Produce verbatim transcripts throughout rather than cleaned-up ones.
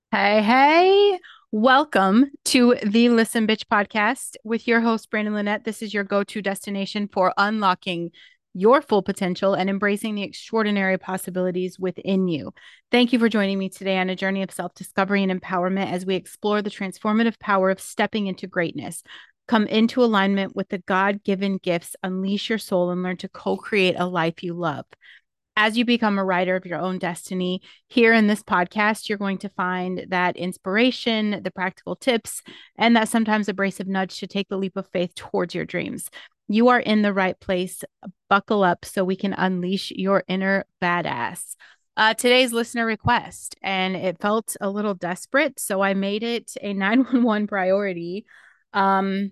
Hey, hey, welcome to the Listen Bitch podcast with your host, Brandon Lynette. This is your go to destination for unlocking your full potential and embracing the extraordinary possibilities within you. Thank you for joining me today on a journey of self discovery and empowerment as we explore the transformative power of stepping into greatness. Come into alignment with the God given gifts, unleash your soul, and learn to co create a life you love. As you become a writer of your own destiny, here in this podcast, you're going to find that inspiration, the practical tips, and that sometimes abrasive nudge to take the leap of faith towards your dreams. You are in the right place. Buckle up so we can unleash your inner badass. Uh, today's listener request, and it felt a little desperate, so I made it a nine one one priority. Um,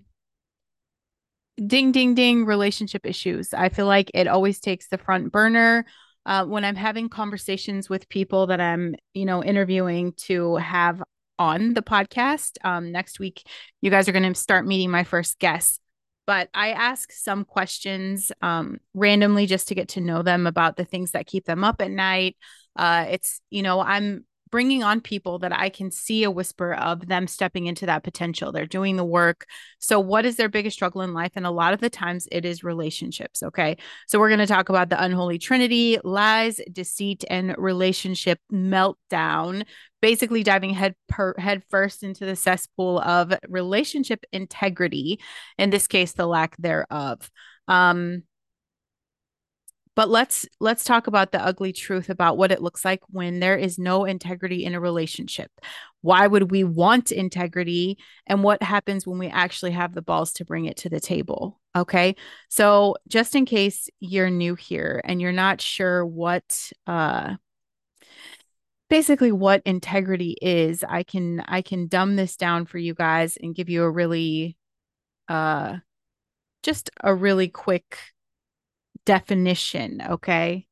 Ding, ding, ding, relationship issues. I feel like it always takes the front burner uh, when I'm having conversations with people that I'm, you know, interviewing to have on the podcast. Um, next week, you guys are going to start meeting my first guests. But I ask some questions um, randomly just to get to know them about the things that keep them up at night. Uh, it's, you know, I'm bringing on people that I can see a whisper of them stepping into that potential. They're doing the work. So, what is their biggest struggle in life? And a lot of the times it is relationships. Okay. So, we're going to talk about the unholy trinity, lies, deceit, and relationship meltdown, basically diving head, per, head first into the cesspool of relationship integrity, in this case, the lack thereof. Um, but let's let's talk about the ugly truth about what it looks like when there is no integrity in a relationship. Why would we want integrity and what happens when we actually have the balls to bring it to the table? Okay? So, just in case you're new here and you're not sure what uh basically what integrity is, I can I can dumb this down for you guys and give you a really uh just a really quick definition, okay?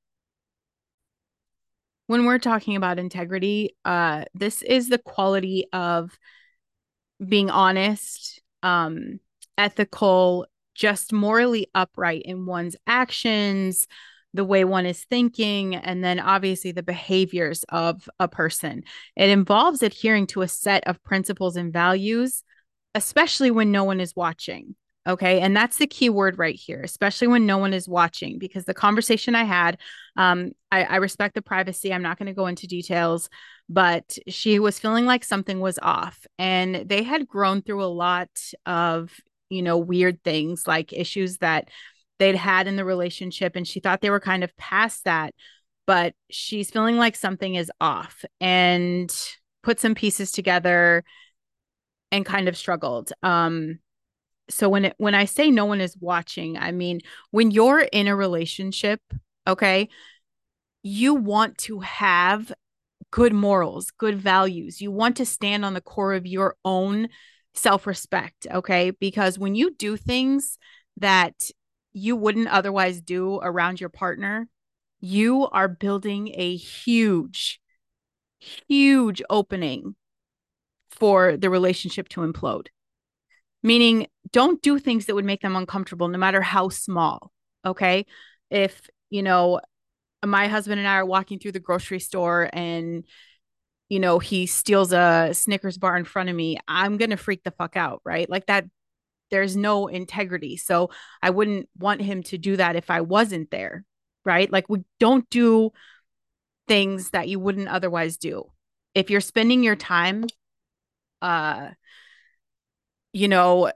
When we're talking about integrity, uh, this is the quality of being honest, um, ethical, just morally upright in one's actions, the way one is thinking, and then obviously the behaviors of a person. It involves adhering to a set of principles and values, especially when no one is watching. Okay. And that's the key word right here, especially when no one is watching, because the conversation I had, um, I, I respect the privacy. I'm not going to go into details, but she was feeling like something was off. And they had grown through a lot of, you know, weird things like issues that they'd had in the relationship. And she thought they were kind of past that, but she's feeling like something is off and put some pieces together and kind of struggled. Um, so when it when I say no one is watching, I mean when you're in a relationship, okay, you want to have good morals, good values. You want to stand on the core of your own self-respect, okay? Because when you do things that you wouldn't otherwise do around your partner, you are building a huge, huge opening for the relationship to implode. Meaning, don't do things that would make them uncomfortable, no matter how small. Okay. If, you know, my husband and I are walking through the grocery store and, you know, he steals a Snickers bar in front of me, I'm going to freak the fuck out. Right. Like that, there's no integrity. So I wouldn't want him to do that if I wasn't there. Right. Like we don't do things that you wouldn't otherwise do. If you're spending your time, uh, you know,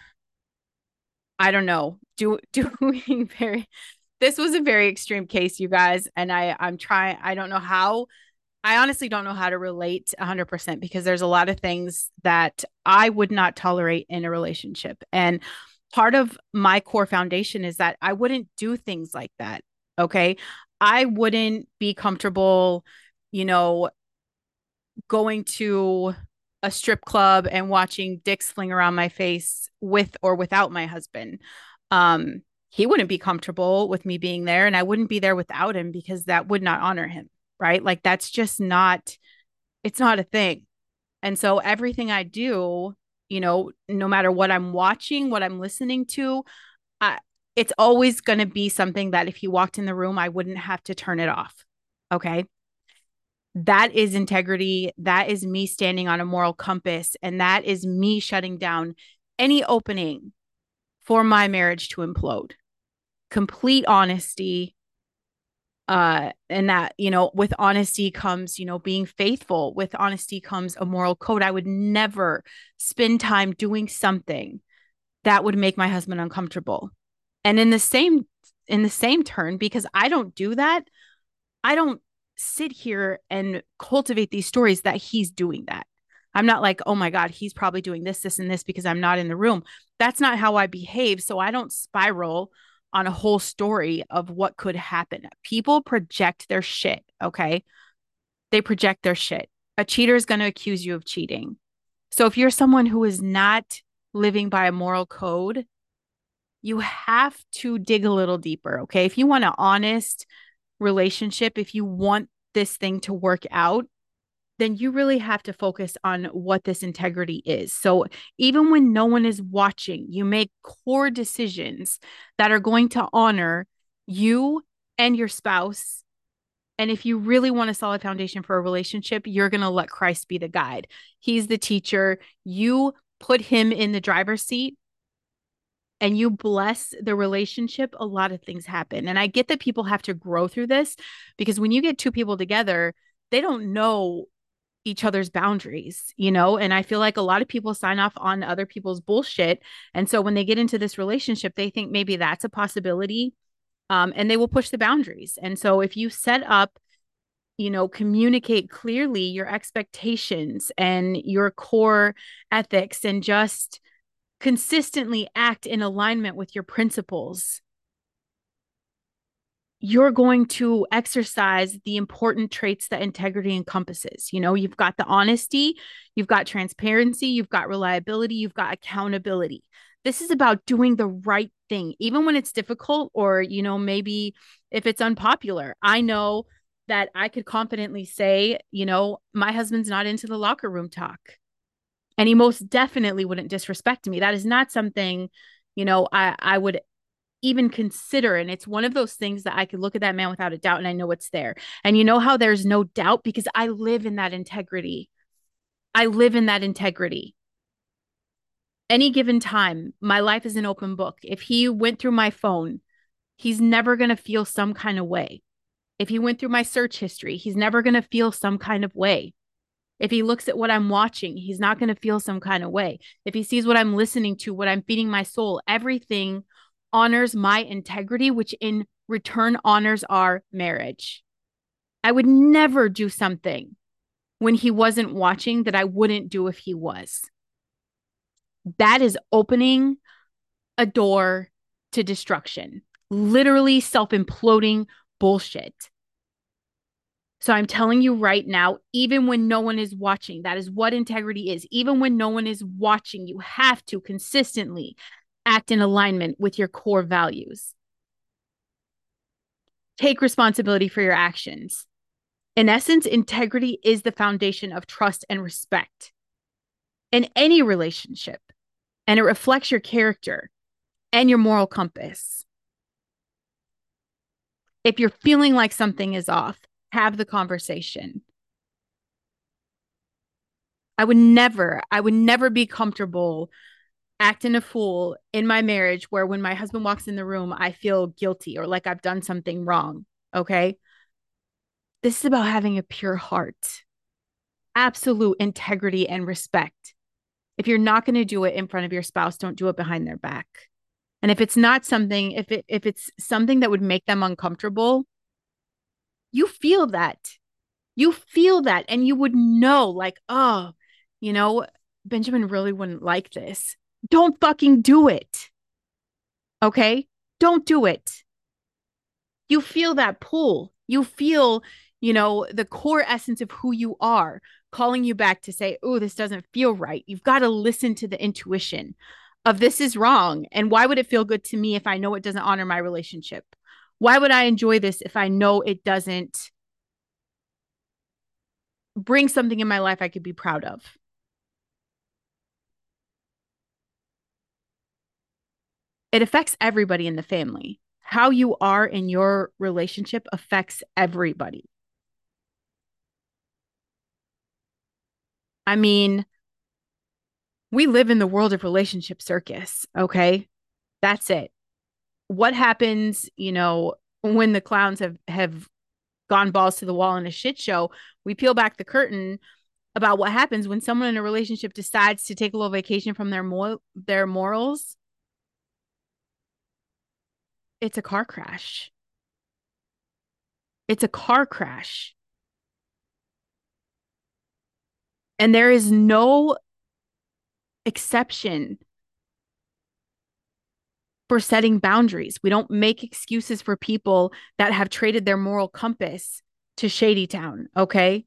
I don't know, do doing very this was a very extreme case, you guys, and I I'm trying I don't know how I honestly don't know how to relate one hundred percent because there's a lot of things that I would not tolerate in a relationship. And part of my core foundation is that I wouldn't do things like that, okay? I wouldn't be comfortable, you know, going to a strip club and watching dicks fling around my face with or without my husband. Um, he wouldn't be comfortable with me being there, and I wouldn't be there without him because that would not honor him, right? Like that's just not, it's not a thing. And so everything I do, you know, no matter what I'm watching, what I'm listening to, I, it's always going to be something that if he walked in the room, I wouldn't have to turn it off. Okay. That is integrity. That is me standing on a moral compass. And that is me shutting down any opening for my marriage to implode. Complete honesty. Uh, and that, you know, with honesty comes, you know, being faithful. With honesty comes a moral code. I would never spend time doing something that would make my husband uncomfortable. And in the same in the same turn, because I don't do that, I don't sit here and cultivate these stories that he's doing that. I'm not like, oh my God, he's probably doing this, this, and this because I'm not in the room. That's not how I behave. So I don't spiral on a whole story of what could happen. People project their shit. Okay. They project their shit. A cheater is going to accuse you of cheating. So if you're someone who is not living by a moral code, you have to dig a little deeper. Okay. If you want an honest relationship, if you want this thing to work out, then you really have to focus on what this integrity is. So even when no one is watching, you make core decisions that are going to honor you and your spouse. And if you really want a solid foundation for a relationship, you're going to let Christ be the guide. He's the teacher. You put him in the driver's seat and you bless the relationship, a lot of things happen. And I get that people have to grow through this because when you get two people together, they don't know each other's boundaries, you know? And I feel like a lot of people sign off on other people's bullshit. And so when they get into this relationship, they think maybe that's a possibility. Um, and they will push the boundaries. And so if you set up, you know, communicate clearly your expectations and your core ethics and just consistently act in alignment with your principles, you're going to exercise the important traits that integrity encompasses. You know, you've got the honesty, you've got transparency, you've got reliability, you've got accountability. This is about doing the right thing, even when it's difficult or, you know, maybe if it's unpopular. I know that I could confidently say, you know, my husband's not into the locker room talk. And he most definitely wouldn't disrespect me. That is not something, you know, I, I would even consider. And it's one of those things that I could look at that man without a doubt and I know it's there. And you know how there's no doubt because I live in that integrity. I live in that integrity. Any given time, my life is an open book. If he went through my phone, he's never going to feel some kind of way. If he went through my search history, he's never going to feel some kind of way. If he looks at what I'm watching, he's not going to feel some kind of way. If he sees what I'm listening to, what I'm feeding my soul, everything honors my integrity, which in return honors our marriage. I would never do something when he wasn't watching that I wouldn't do if he was. That is opening a door to destruction, literally self imploding bullshit. So I'm telling you right now, even when no one is watching, that is what integrity is. Even when no one is watching, you have to consistently act in alignment with your core values. Take responsibility for your actions. In essence, integrity is the foundation of trust and respect in any relationship, and it reflects your character and your moral compass. If you're feeling like something is off, have the conversation. I would never, I would never be comfortable acting a fool in my marriage where when my husband walks in the room, I feel guilty or like I've done something wrong. Okay. This is about having a pure heart, absolute integrity and respect. If you're not going to do it in front of your spouse, don't do it behind their back. And if it's not something, if it if it's something that would make them uncomfortable, you feel that. You feel that and you would know like, oh, you know, Benjamin really wouldn't like this. Don't fucking do it. Okay? Don't do it. You feel that pull. You feel, you know, the core essence of who you are calling you back to say, oh, this doesn't feel right. You've got to listen to the intuition of this is wrong. And why would it feel good to me if I know it doesn't honor my relationship? Why would I enjoy this if I know it doesn't bring something in my life I could be proud of? It affects everybody in the family. How you are in your relationship affects everybody. I mean, we live in the world of relationship circus, okay? That's it. What happens, you know, when the clowns have have gone balls to the wall in a shit show? We peel back the curtain about what happens when someone in a relationship decides to take a little vacation from their mo- their morals. It's a car crash. It's a car crash. And there is no exception for setting boundaries. We don't make excuses for people that have traded their moral compass to Shady Town, okay?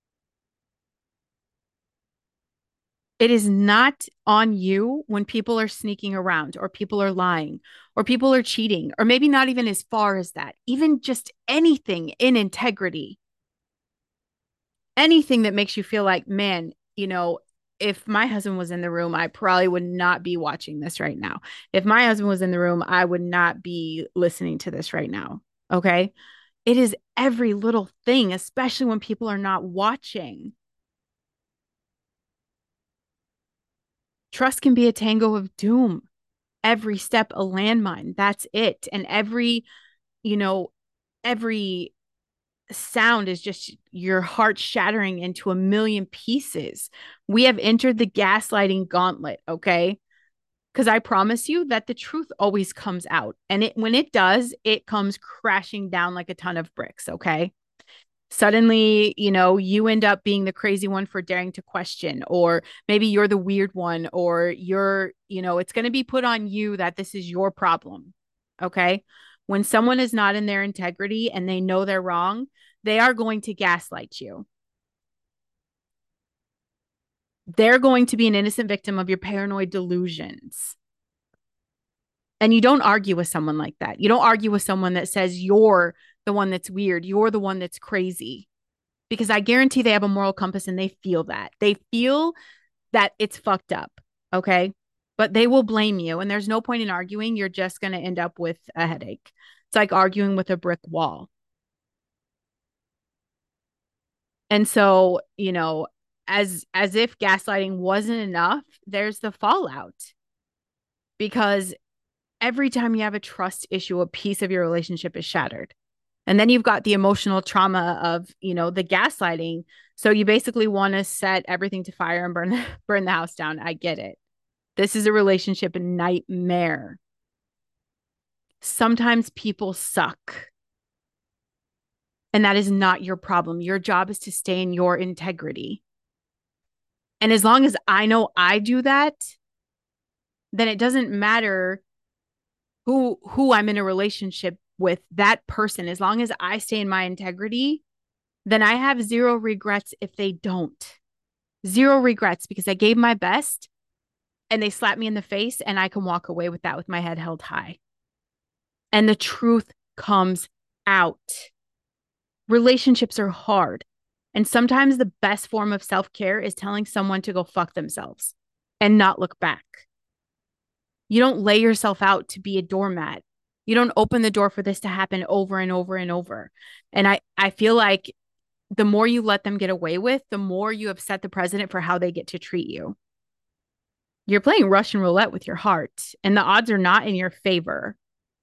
It is not on you when people are sneaking around or people are lying or people are cheating, or maybe not even as far as that, even just anything in integrity, anything that makes you feel like, man, you know, if my husband was in the room, I probably would not be watching this right now. If my husband was in the room, I would not be listening to this right now. Okay. It is every little thing, especially when people are not watching. Trust can be a tango of doom. Every step a landmine. That's it. And every, you know, every sound is just your heart shattering into a million pieces. We have entered the gaslighting gauntlet, okay? Because I promise you that the truth always comes out. And it when it does, it comes crashing down like a ton of bricks, okay? Suddenly, you know, you end up being the crazy one for daring to question, or maybe you're the weird one, or you're, you know, it's going to be put on you that this is your problem. Okay. When someone is not in their integrity and they know they're wrong, they are going to gaslight you. They're going to be an innocent victim of your paranoid delusions. And you don't argue with someone like that. You don't argue with someone that says you're the one that's weird, you're the one that's crazy, because I guarantee they have a moral compass and they feel that. They feel that it's fucked up. Okay. But they will blame you. And there's no point in arguing. You're just going to end up with a headache. It's like arguing with a brick wall. And so, you know, as as if gaslighting wasn't enough, there's the fallout, because every time you have a trust issue, a piece of your relationship is shattered. And then you've got the emotional trauma of, you know, the gaslighting. So you basically want to set everything to fire and burn the, burn the house down. I get it. This is a relationship nightmare. Sometimes people suck, and that is not your problem. Your job is to stay in your integrity. And as long as I know I do that, then it doesn't matter who who I'm in a relationship with, that person. As long as I stay in my integrity, then I have zero regrets if they don't. Zero regrets, because I gave my best and they slapped me in the face, and I can walk away with that with my head held high. And the truth comes out. Relationships are hard. And sometimes the best form of self care is telling someone to go fuck themselves and not look back. You don't lay yourself out to be a doormat. You don't open the door for this to happen over and over and over. And I, I feel like the more you let them get away with, the more you have set the precedent for how they get to treat you. You're playing Russian roulette with your heart, and the odds are not in your favor.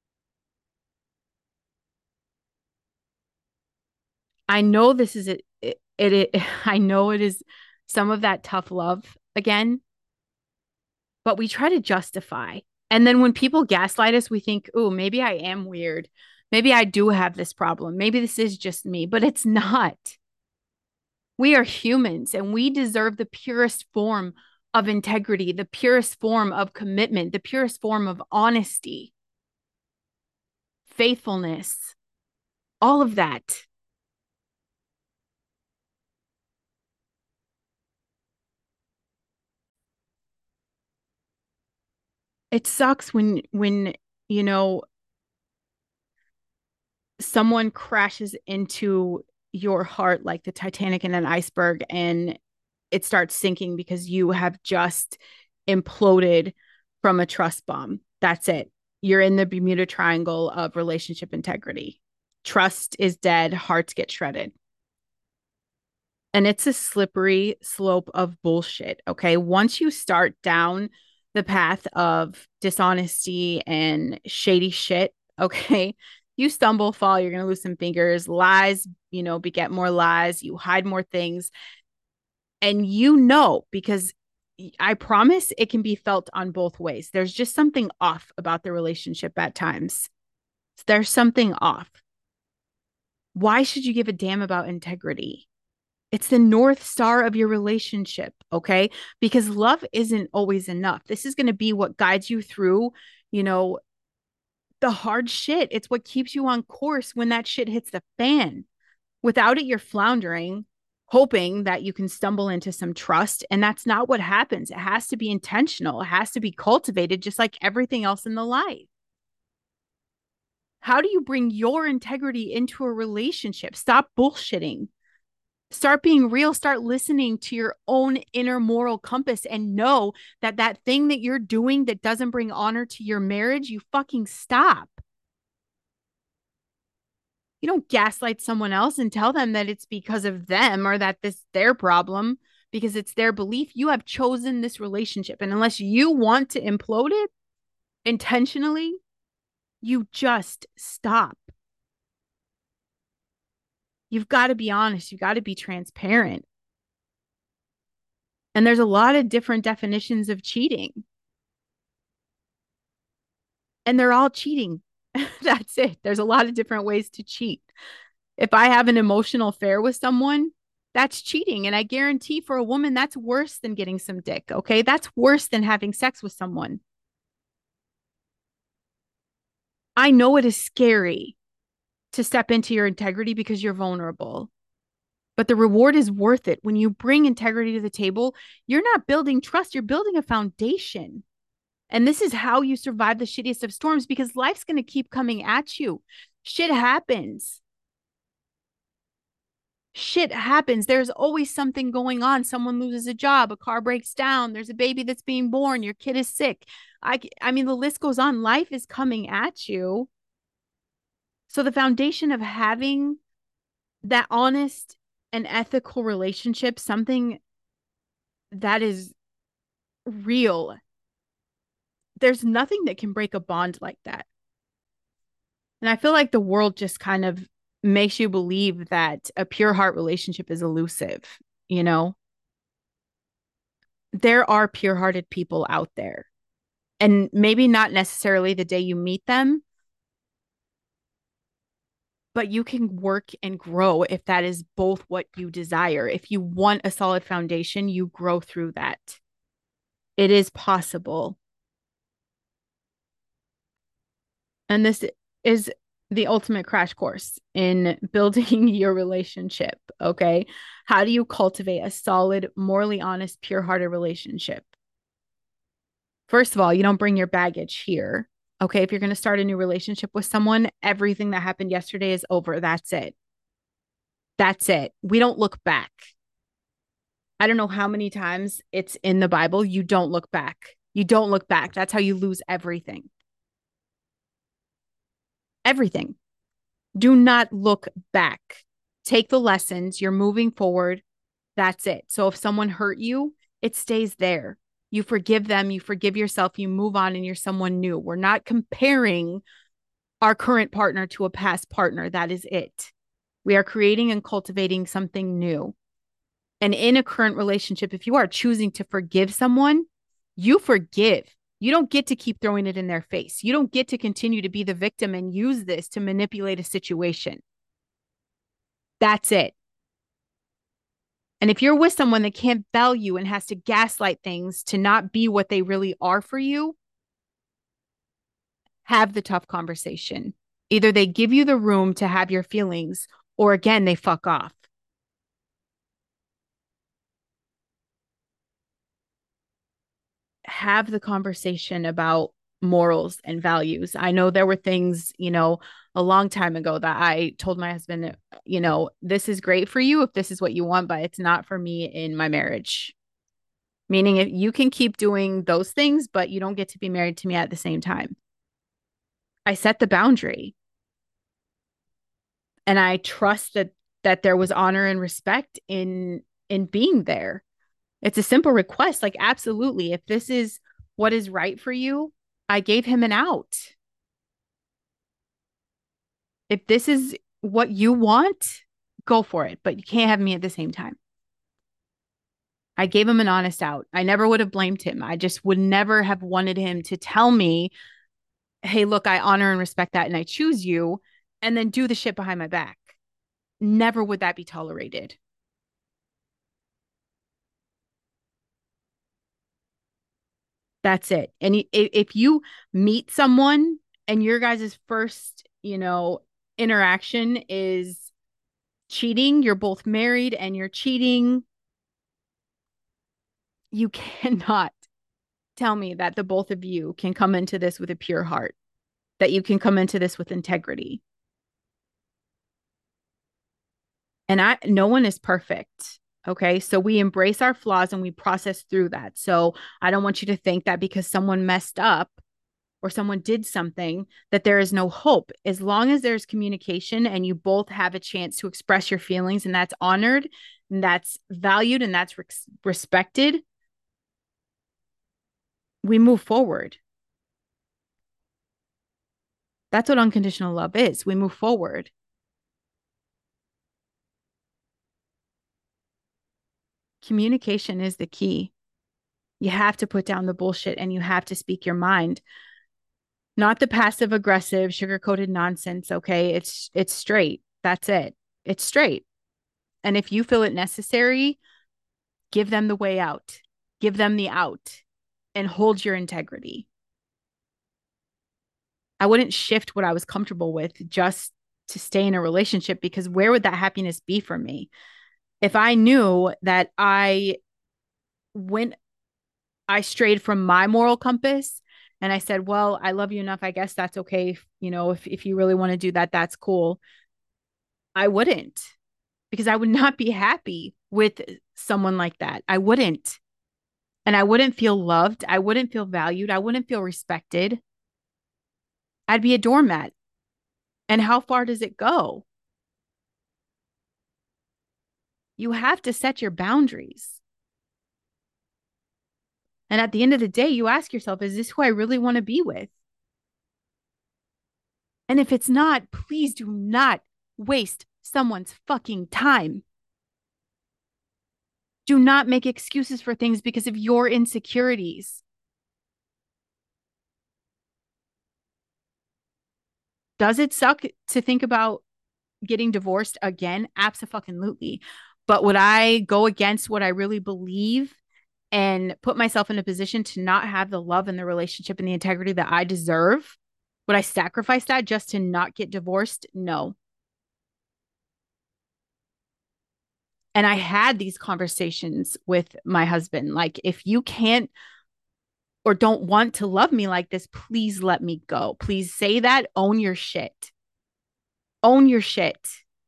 I know this is it, it, it, it I know it is some of that tough love again, but we try to justify. And then when people gaslight us, we think, oh, maybe I am weird. Maybe I do have this problem. Maybe this is just me, but it's not. We are humans and we deserve the purest form of integrity, the purest form of commitment, the purest form of honesty, faithfulness, all of that. It sucks when when you know someone crashes into your heart like the Titanic in an iceberg, and it starts sinking because you have just imploded from a trust bomb. That's it. You're in the Bermuda Triangle of relationship integrity. Trust is dead, hearts get shredded. And it's a slippery slope of bullshit. Okay. Once you start down the path of dishonesty and shady shit, okay, you stumble, fall, you're going to lose some fingers. Lies, you know, beget more lies. You hide more things. And you know, because I promise it can be felt on both ways. There's just something off about the relationship at times. There's something off. Why should you give a damn about integrity? It's the North Star of your relationship, okay? Because love isn't always enough. This is going to be what guides you through, you know, the hard shit. It's what keeps you on course when that shit hits the fan. Without it, you're floundering, hoping that you can stumble into some trust. And that's not what happens. It has to be intentional, it has to be cultivated, just like everything else in the life. How do you bring your integrity into a relationship? Stop bullshitting. Start being real. Start listening to your own inner moral compass and know that that thing that you're doing that doesn't bring honor to your marriage, you fucking stop. You don't gaslight someone else and tell them that it's because of them or that this is their problem because it's their belief. You have chosen this relationship. And unless you want to implode it intentionally, you just stop. You've got to be honest. You've got to be transparent. And there's a lot of different definitions of cheating. And they're all cheating. That's it. There's a lot of different ways to cheat. If I have an emotional affair with someone, that's cheating. And I guarantee for a woman, that's worse than getting some dick. Okay. That's worse than having sex with someone. I know it is scary to step into your integrity because you're vulnerable, but the reward is worth it. When you bring integrity to the table, you're not building trust, you're building a foundation. And this is how you survive the shittiest of storms because life's going to keep coming at you. Shit happens. Shit happens. There's always something going on. Someone loses a job, a car breaks down, there's a baby that's being born, your kid is sick. I, I mean, the list goes on. Life is coming at you. So the foundation of having that honest and ethical relationship, something that is real, there's nothing that can break a bond like that. And I feel like the world just kind of makes you believe that a pure heart relationship is elusive, you know? There are pure hearted people out there. And maybe not necessarily the day you meet them, but you can work and grow if that is both what you desire. If you want a solid foundation, you grow through that. It is possible. And this is the ultimate crash course in building your relationship. Okay. How do you cultivate a solid, morally honest, pure hearted relationship? First of all, you don't bring your baggage here. Okay. If you're going to start a new relationship with someone, everything that happened yesterday is over. That's it. That's it. We don't look back. I don't know how many times it's in the Bible. You don't look back. You don't look back. That's how you lose everything. Everything. Do not look back. Take the lessons. You're moving forward. That's it. So if someone hurt you, it stays there. You forgive them. You forgive yourself. You move on and you're someone new. We're not comparing our current partner to a past partner. That is it. We are creating and cultivating something new. And in a current relationship, if you are choosing to forgive someone, you forgive. You don't get to keep throwing it in their face. You don't get to continue to be the victim and use this to manipulate a situation. That's it. And if you're with someone that can't value and has to gaslight things to not be what they really are for you, have the tough conversation. Either they give you the room to have your feelings, or again, they fuck off. Have the conversation about morals and values. I know there were things, you know, a long time ago that I told my husband, you know, this is great for you if this is what you want, but it's not for me in my marriage. Meaning, if you can keep doing those things, but you don't get to be married to me at the same time. I set the boundary and I trust that that there was honor and respect in in being there. It's a simple request. Like, absolutely. If this is what is right for you, I gave him an out. If this is what you want, go for it. But you can't have me at the same time. I gave him an honest out. I never would have blamed him. I just would never have wanted him to tell me, hey, look, I honor and respect that and I choose you, and then do the shit behind my back. Never would that be tolerated. That's it. And if you meet someone and your guys' first, you know, interaction is cheating, you're both married and you're cheating, you cannot tell me that the both of you can come into this with a pure heart, that you can come into this with integrity. And I, no one is perfect. Okay. So we embrace our flaws and we process through that. So I don't want you to think that because someone messed up or someone did something that there is no hope. As long as there's communication and you both have a chance to express your feelings and that's honored and that's valued and that's re- respected, we move forward. That's what unconditional love is. We move forward. Communication is the key. You have to put down the bullshit and you have to speak your mind. Not the passive aggressive sugar-coated nonsense, okay? It's it's straight. That's it. It's straight. And if you feel it necessary, give them the way out. Give them the out and hold your integrity. I wouldn't shift what I was comfortable with just to stay in a relationship, because where would that happiness be for me? If I knew that I went I strayed from my moral compass and I said, well, I love you enough. I guess that's okay. You know, if, if you really want to do that, that's cool. I wouldn't, because I would not be happy with someone like that. I wouldn't. And I wouldn't feel loved. I wouldn't feel valued. I wouldn't feel respected. I'd be a doormat. And how far does it go? You have to set your boundaries. And at the end of the day, you ask yourself, is this who I really want to be with? And if it's not, please do not waste someone's fucking time. Do not make excuses for things because of your insecurities. Does it suck to think about getting divorced again? Absolutely. But would I go against what I really believe and put myself in a position to not have the love and the relationship and the integrity that I deserve? Would I sacrifice that just to not get divorced? No. And I had these conversations with my husband. Like, if you can't or don't want to love me like this, please let me go. Please say that. Own your shit. Own your shit.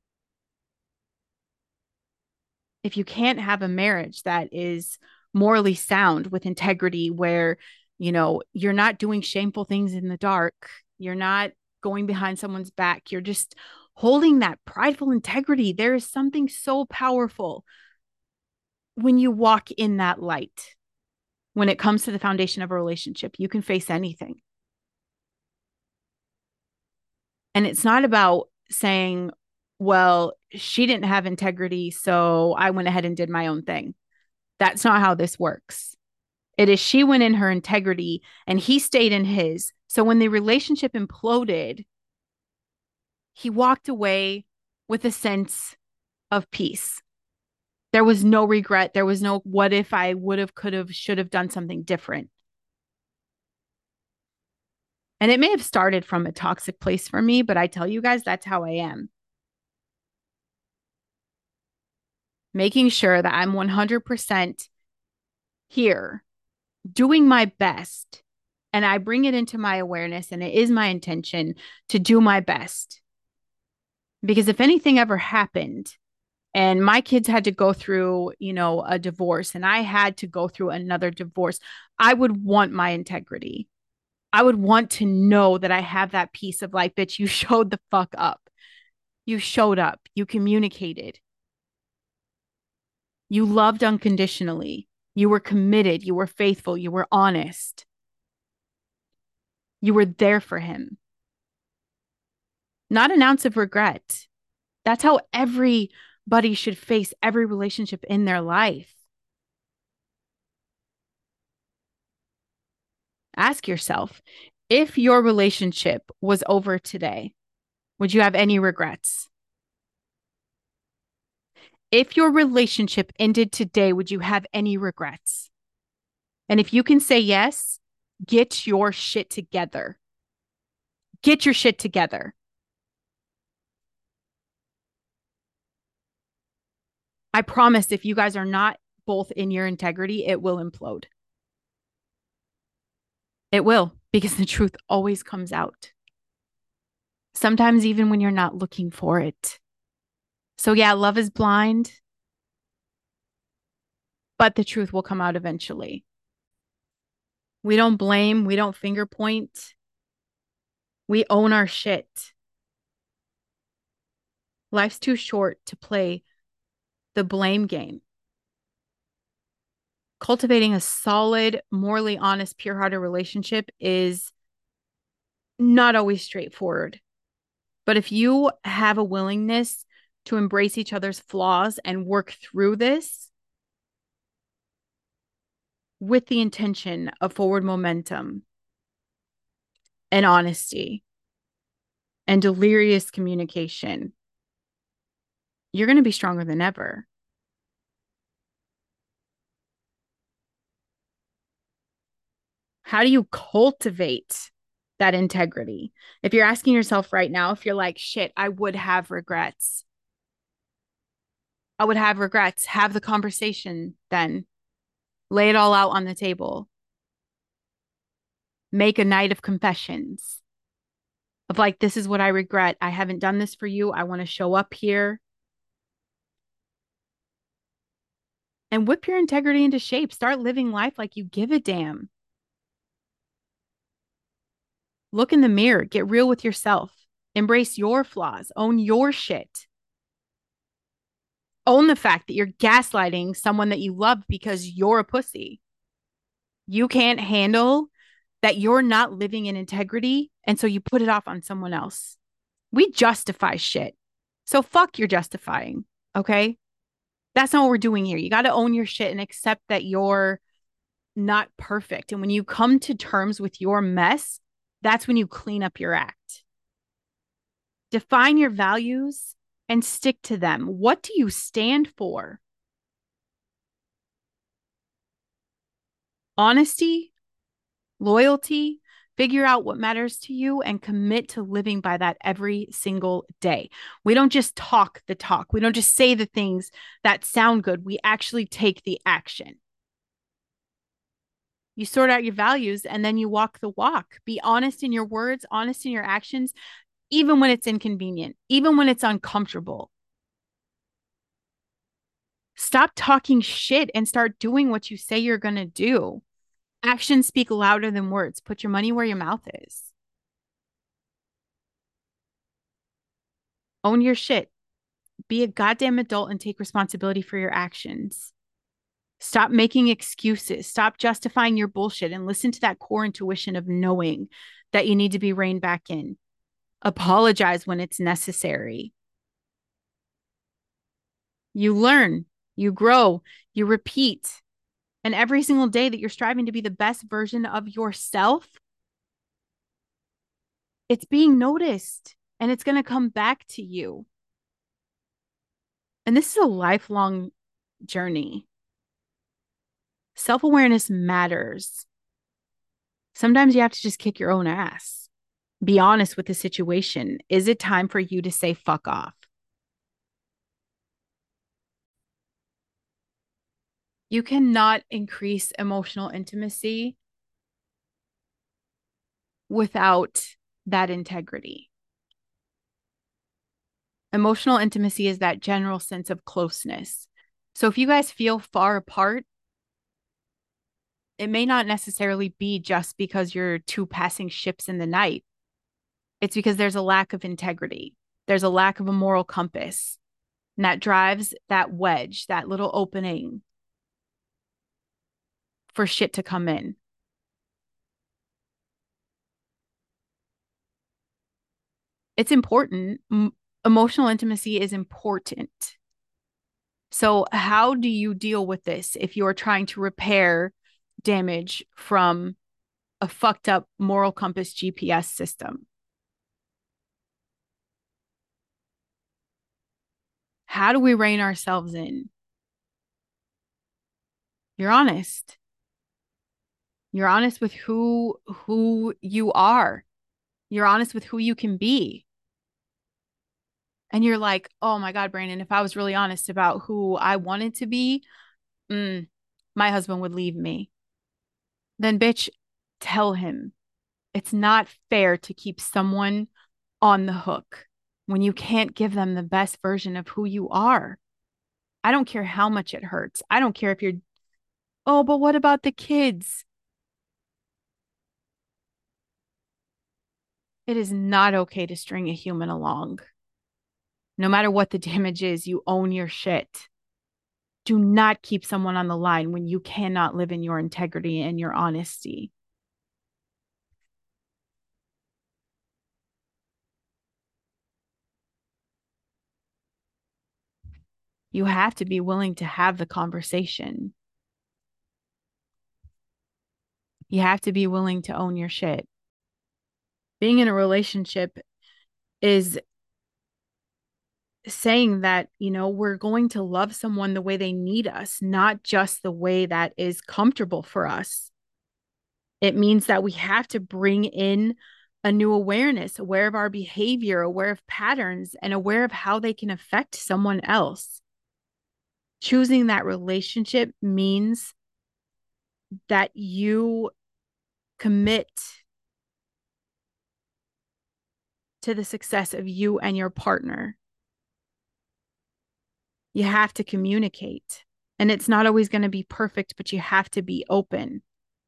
If you can't have a marriage that is morally sound with integrity, where, you know, you're not doing shameful things in the dark, you're not going behind someone's back, you're just holding that prideful integrity. There is something so powerful when you walk in that light. When it comes to the foundation of a relationship, you can face anything. And it's not about saying, well, she didn't have integrity, so I went ahead and did my own thing. That's not how this works. It is she went in her integrity and he stayed in his. So when the relationship imploded, he walked away with a sense of peace. There was no regret. There was no what if I would have, could have, should have done something different. And it may have started from a toxic place for me, but I tell you guys, that's how I am. Making sure that I'm one hundred percent here, doing my best. And I bring it into my awareness, and it is my intention to do my best. Because if anything ever happened and my kids had to go through, you know, a divorce and I had to go through another divorce, I would want my integrity. I would want to know that I have that piece of like, bitch, you showed the fuck up. You showed up, you communicated, you loved unconditionally, you were committed, you were faithful, you were honest, you were there for him. Not an ounce of regret. That's how everybody should face every relationship in their life. Ask yourself, if your relationship was over today, would you have any regrets? If your relationship ended today, would you have any regrets? And if you can say yes, get your shit together. Get your shit together. I promise if you guys are not both in your integrity, it will implode. It will, because the truth always comes out. Sometimes even when you're not looking for it. So yeah, love is blind, but the truth will come out eventually. We don't blame, we don't finger point. We own our shit. Life's too short to play the blame game. Cultivating a solid, morally honest, pure-hearted relationship is not always straightforward. But if you have a willingness to embrace each other's flaws and work through this with the intention of forward momentum and honesty and delirious communication, you're going to be stronger than ever. How do you cultivate that integrity? If you're asking yourself right now, if you're like, shit, I would have regrets. I would have regrets. Have the conversation then. Lay it all out on the table. Make a night of confessions of like, this is what I regret. I haven't done this for you. I want to show up here and whip your integrity into shape. Start living life like you give a damn. Look in the mirror. Get real with yourself. Embrace your flaws. Own your shit. Own the fact that you're gaslighting someone that you love because you're a pussy. You can't handle that you're not living in integrity. And so you put it off on someone else. We justify shit. So fuck your justifying. Okay. That's not what we're doing here. You got to own your shit and accept that you're not perfect. And when you come to terms with your mess, that's when you clean up your act. Define your values and stick to them. What do you stand for? Honesty, loyalty, figure out what matters to you and commit to living by that every single day. We don't just talk the talk. We don't just say the things that sound good. We actually take the action. You sort out your values and then you walk the walk. Be honest in your words, honest in your actions, even when it's inconvenient, even when it's uncomfortable. Stop talking shit and start doing what you say you're going to do. Actions speak louder than words. Put your money where your mouth is. Own your shit. Be a goddamn adult and take responsibility for your actions. Stop making excuses. Stop justifying your bullshit and listen to that core intuition of knowing that you need to be reined back in. Apologize when it's necessary. You learn, you grow, you repeat. And every single day that you're striving to be the best version of yourself, it's being noticed and it's going to come back to you. And this is a lifelong journey. Self-awareness matters. Sometimes you have to just kick your own ass. Be honest with the situation. Is it time for you to say fuck off? You cannot increase emotional intimacy without that integrity. Emotional intimacy is that general sense of closeness. So if you guys feel far apart, it may not necessarily be just because you're two passing ships in the night. It's because there's a lack of integrity. There's a lack of a moral compass, and that drives that wedge, that little opening for shit to come in. It's important. M- emotional intimacy is important. So, how do you deal with this if you're trying to repair damage from a fucked up moral compass G P S system? How do we rein ourselves in? You're honest. You're honest with who who you are. You're honest with who you can be. And you're like, "Oh my God, Brandon, if I was really honest about who I wanted to be, mm, my husband would leave me." Then bitch, tell him. It's not fair to keep someone on the hook when you can't give them the best version of who you are. I don't care how much it hurts. I don't care if you're, oh, but what about the kids? It is not okay to string a human along. No matter what the damage is, you own your shit. Do not keep someone on the line when you cannot live in your integrity and your honesty. You have to be willing to have the conversation. You have to be willing to own your shit. Being in a relationship is saying that, you know, we're going to love someone the way they need us, not just the way that is comfortable for us. It means that we have to bring in a new awareness, aware of our behavior, aware of patterns, and aware of how they can affect someone else. Choosing that relationship means that you commit to the success of you and your partner. You have to communicate. And it's not always going to be perfect, but you have to be open,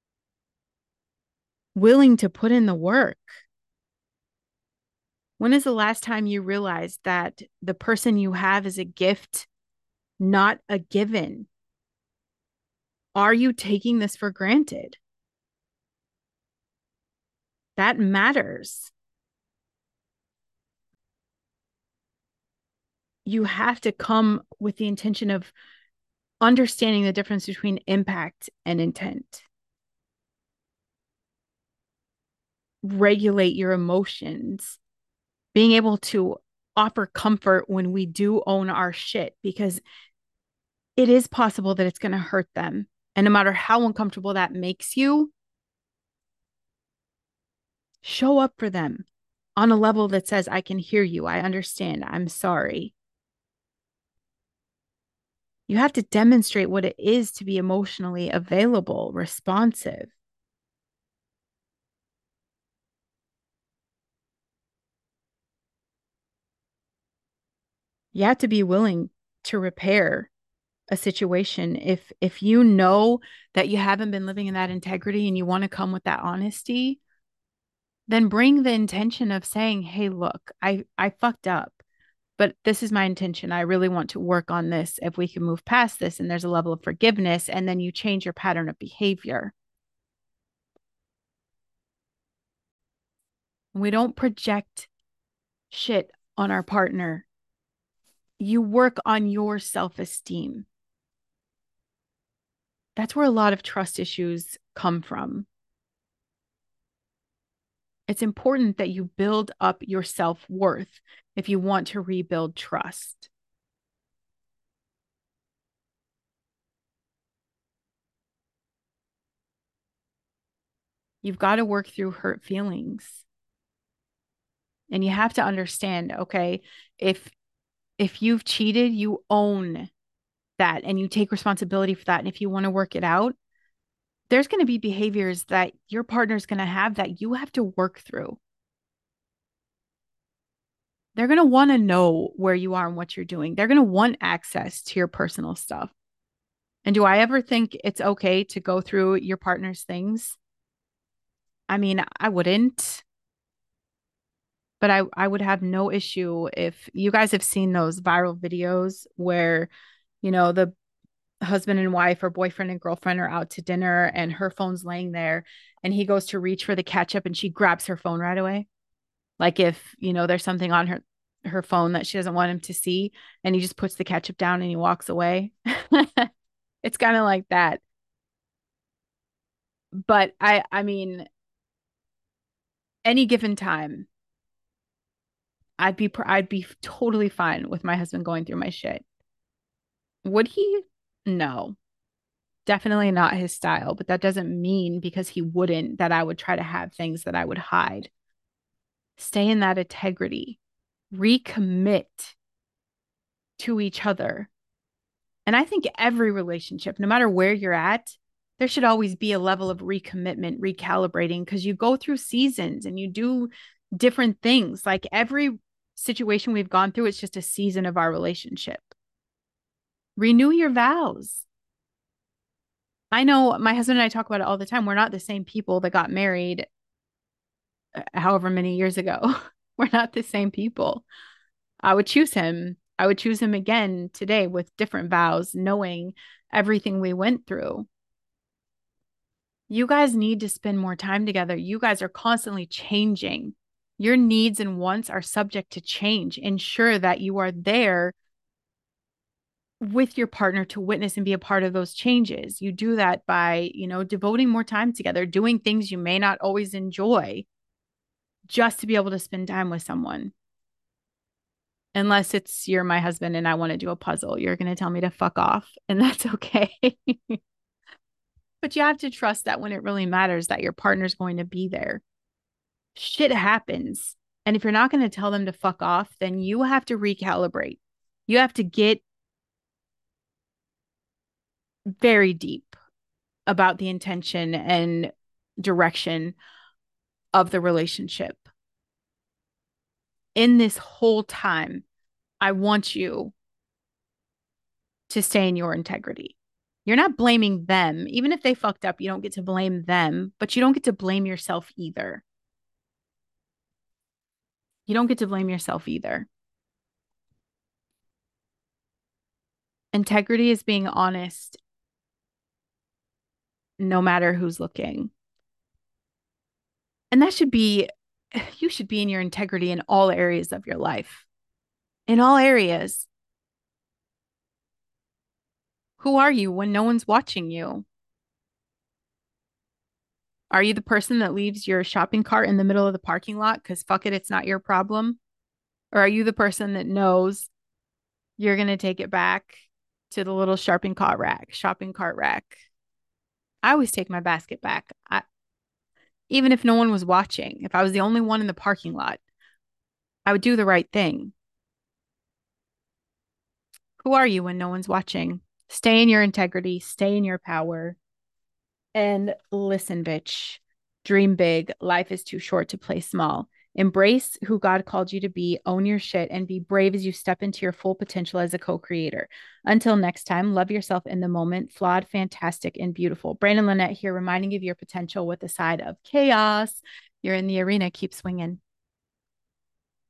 willing to put in the work. When is the last time you realized that the person you have is a gift, not a given? Are you taking this for granted? That matters. You have to come with the intention of understanding the difference between impact and intent. Regulate your emotions, being able to offer comfort when we do own our shit, because it is possible that it's going to hurt them. And no matter how uncomfortable that makes you, show up for them on a level that says, I can hear you. I understand. I'm sorry. You have to demonstrate what it is to be emotionally available, responsive. You have to be willing to repair a situation. If if you know that you haven't been living in that integrity and you want to come with that honesty, then bring the intention of saying, "Hey, look, I I fucked up, but this is my intention. I really want to work on this. If we can move past this and there's a level of forgiveness, and then you change your pattern of behavior." We don't project shit on our partner. You work on your self-esteem. That's where a lot of trust issues come from. It's important that you build up your self-worth if you want to rebuild trust. You've got to work through hurt feelings. And you have to understand, okay, if if you've cheated, you own that and you take responsibility for that. And if you want to work it out, there's going to be behaviors that your partner's going to have that you have to work through. They're going to want to know where you are and what you're doing. They're going to want access to your personal stuff. And do I ever think it's okay to go through your partner's things? I mean, I wouldn't, but I I would have no issue if you guys have seen those viral videos where, you know, the husband and wife or boyfriend and girlfriend are out to dinner and her phone's laying there and he goes to reach for the ketchup and she grabs her phone right away. Like if, you know, there's something on her her phone that she doesn't want him to see and he just puts the ketchup down and he walks away. It's kind of like that. But I I mean, any given time, I'd be I'd be totally fine with my husband going through my shit. Would he? No. Definitely not his style, but that doesn't mean because he wouldn't that I would try to have things that I would hide. Stay in that integrity, recommit to each other. And I think every relationship, no matter where you're at, there should always be a level of recommitment, recalibrating, because you go through seasons and you do different things. Like every situation we've gone through, it's just a season of our relationship. Renew your vows. I know my husband and I talk about it all the time. We're not the same people that got married uh, however many years ago. We're not the same people. I would choose him. I would choose him again today with different vows, knowing everything we went through. You guys need to spend more time together. You guys are constantly changing. Your needs and wants are subject to change. Ensure that you are there with your partner to witness and be a part of those changes. You do that by, you know, devoting more time together, doing things you may not always enjoy just to be able to spend time with someone. Unless it's you're my husband and I want to do a puzzle, you're going to tell me to fuck off, and that's okay. But you have to trust that when it really matters, that your partner's going to be there. Shit happens. And if you're not going to tell them to fuck off, then you have to recalibrate. You have to get very deep about the intention and direction of the relationship. In this whole time, I want you to stay in your integrity. You're not blaming them. Even if they fucked up, you don't get to blame them, but you don't get to blame yourself either. You don't get to blame yourself either. Integrity is being honest no matter who's looking. And that should be, you should be in your integrity in all areas of your life. In all areas. Who are you when no one's watching you? Are you the person that leaves your shopping cart in the middle of the parking lot because fuck it, it's not your problem? Or are you the person that knows you're going to take it back to the little shopping cart rack, shopping cart rack? I always take my basket back. I, even if no one was watching, if I was the only one in the parking lot, I would do the right thing. Who are you when no one's watching? Stay in your integrity, stay in your power. And listen, bitch, dream big. Life is too short to play small. Embrace who God called you to be, own your shit, and be brave as you step into your full potential as a co creator. Until next time, love yourself in the moment, flawed, fantastic, and beautiful. Brandon Lynette here, reminding you of your potential with a side of chaos. You're in the arena. Keep swinging.